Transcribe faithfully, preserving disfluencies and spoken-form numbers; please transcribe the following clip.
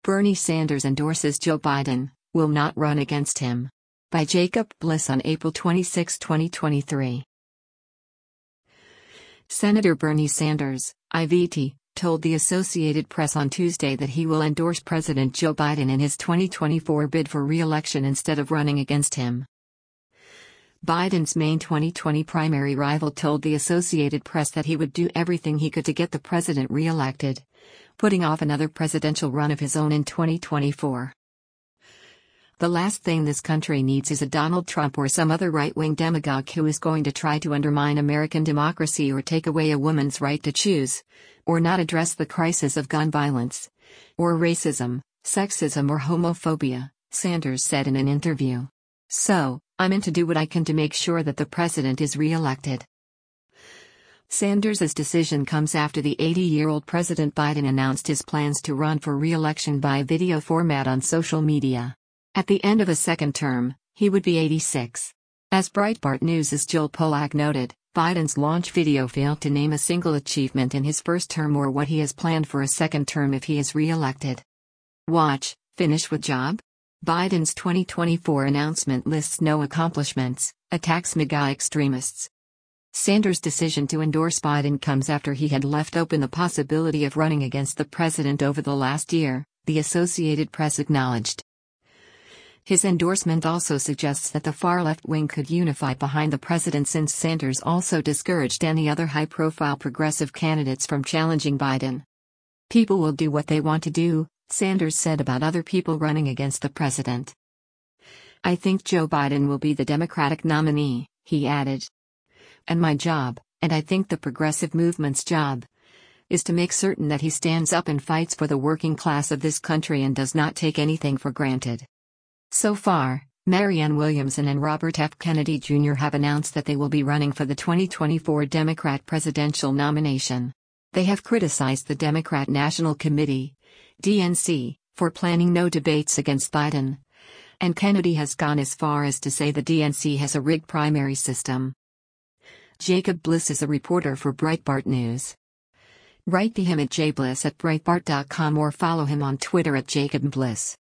Bernie Sanders endorses Joe Biden, will not run against him. By Jacob Bliss on April twenty-sixth, twenty twenty-three. Senator Bernie Sanders, I V T, told the Associated Press on Tuesday that he will endorse President Joe Biden in his twenty twenty-four bid for re-election instead of running against him. Biden's main twenty twenty primary rival told the Associated Press that he would do everything he could to get the president re-elected, putting off another presidential run of his own in twenty twenty-four. The last thing this country needs is a Donald Trump or some other right-wing demagogue who is going to try to undermine American democracy or take away a woman's right to choose, or not address the crisis of gun violence, or racism, sexism or homophobia, Sanders said in an interview. So, I'm in to do what I can to make sure that the president is re-elected. Sanders' decision comes after the eighty-year-old President Biden announced his plans to run for re-election by video format on social media. At the end of a second term, he would be eighty-six. As Breitbart News' Joel Pollack noted, Biden's launch video failed to name a single achievement in his first term or what he has planned for a second term if he is re-elected. Watch, finish with job? Biden's twenty twenty-four announcement lists no accomplishments, attacks MAGA extremists. Sanders' decision to endorse Biden comes after he had left open the possibility of running against the president over the last year, the Associated Press acknowledged. His endorsement also suggests that the far left wing could unify behind the president since Sanders also discouraged any other high-profile progressive candidates from challenging Biden. People will do what they want to do, Sanders said about other people running against the president. I think Joe Biden will be the Democratic nominee, he added. And my job, and I think the progressive movement's job, is to make certain that he stands up and fights for the working class of this country and does not take anything for granted. So far, Marianne Williamson and Robert F. Kennedy Junior have announced that they will be running for the twenty twenty-four Democrat presidential nomination. They have criticized the Democrat National Committee, D N C, for planning no debates against Biden. And Kennedy has gone as far as to say the D N C has a rigged primary system. Jacob Bliss is a reporter for Breitbart News. Write to him at jbliss at breitbart dot com or follow him on Twitter at Jacob Bliss.